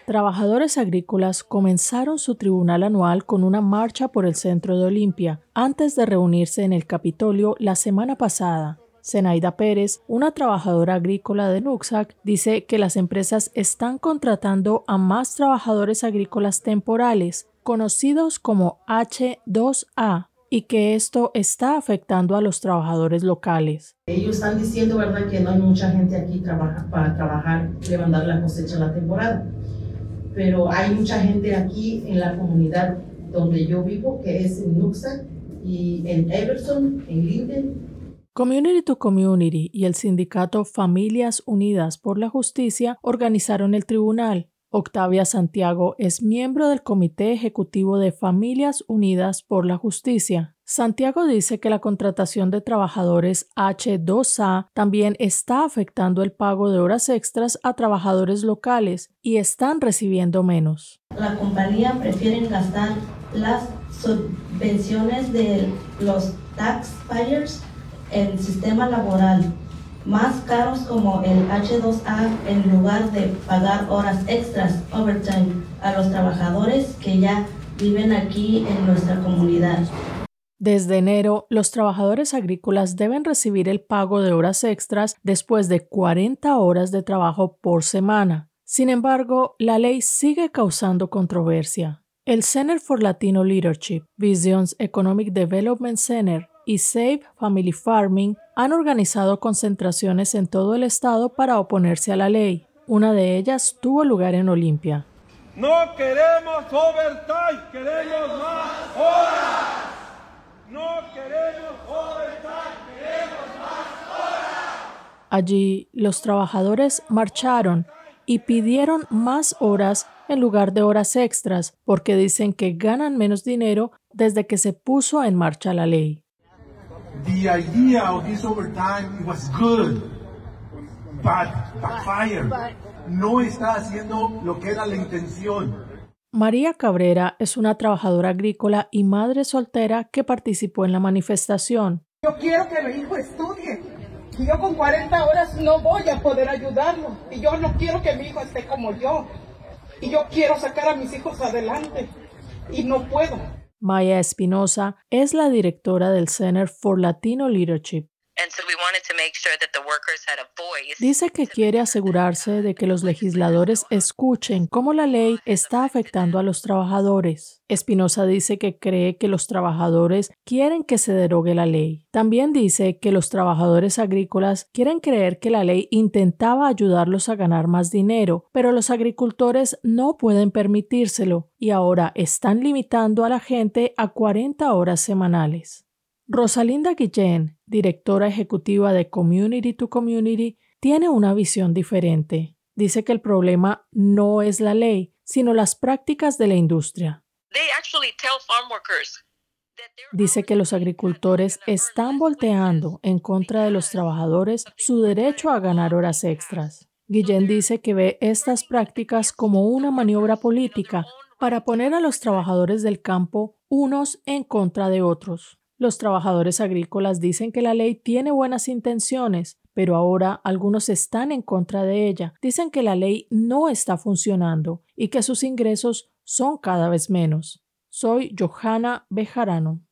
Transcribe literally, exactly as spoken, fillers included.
Trabajadores agrícolas comenzaron su tribunal anual con una marcha por el centro de Olimpia, antes de reunirse en el Capitolio la semana pasada. Zenaida Pérez, una trabajadora agrícola de Nooksack, dice que las empresas están contratando a más trabajadores agrícolas temporales, conocidos como hache dos a, y que esto está afectando a los trabajadores locales. Ellos están diciendo, ¿verdad?, que no hay mucha gente aquí trabaja, para trabajar, levantar la cosecha en la temporada. Pero hay mucha gente aquí en la comunidad donde yo vivo, que es en Nooksack y en Everson, en Linden. Community to Community y el sindicato Familias Unidas por la Justicia organizaron el tribunal. Octavia Santiago es miembro del Comité Ejecutivo de Familias Unidas por la Justicia. Santiago dice que la contratación de trabajadores hache dos a también está afectando el pago de horas extras a trabajadores locales y están recibiendo menos. La compañía prefiere gastar las subvenciones de los taxpayers en sistema laboral más caros como el hache dos a en lugar de pagar horas extras, overtime, a los trabajadores que ya viven aquí en nuestra comunidad. Desde enero, los trabajadores agrícolas deben recibir el pago de horas extras después de cuarenta horas de trabajo por semana. Sin embargo, la ley sigue causando controversia. El Center for Latino Leadership, Visions Economic Development Center y Save Family Farming han organizado concentraciones en todo el estado para oponerse a la ley. Una de ellas tuvo lugar en Olimpia. No queremos overtime, queremos más horas. No queremos overtime, queremos más horas. Allí, los trabajadores marcharon y pidieron más horas en lugar de horas extras porque dicen que ganan menos dinero desde que se puso en marcha la ley. The idea of this overtime was good, but backfired. No está haciendo lo que era la intención. María Cabrera es una trabajadora agrícola y madre soltera que participó en la manifestación. Yo quiero que mi hijo estudie. Y yo con cuarenta horas no voy a poder ayudarlo. Y yo no quiero que mi hijo esté como yo. Y yo quiero sacar a mis hijos adelante. Y no puedo. Maya Espinosa es la directora del Center for Latino Leadership. Dice que quiere asegurarse de que los legisladores escuchen cómo la ley está afectando a los trabajadores. Espinosa dice que cree que los trabajadores quieren que se derogue la ley. También dice que los trabajadores agrícolas quieren creer que la ley intentaba ayudarlos a ganar más dinero, pero los agricultores no pueden permitírselo y ahora están limitando a la gente a cuarenta horas semanales. Rosalinda Guillén, directora ejecutiva de Community to Community, tiene una visión diferente. Dice que el problema no es la ley, sino las prácticas de la industria. Dice que los agricultores están volteando en contra de los trabajadores su derecho a ganar horas extras. Guillén dice que ve estas prácticas como una maniobra política para poner a los trabajadores del campo unos en contra de otros. Los trabajadores agrícolas dicen que la ley tiene buenas intenciones, pero ahora algunos están en contra de ella. Dicen que la ley no está funcionando y que sus ingresos son cada vez menos. Soy Johanna Bejarano.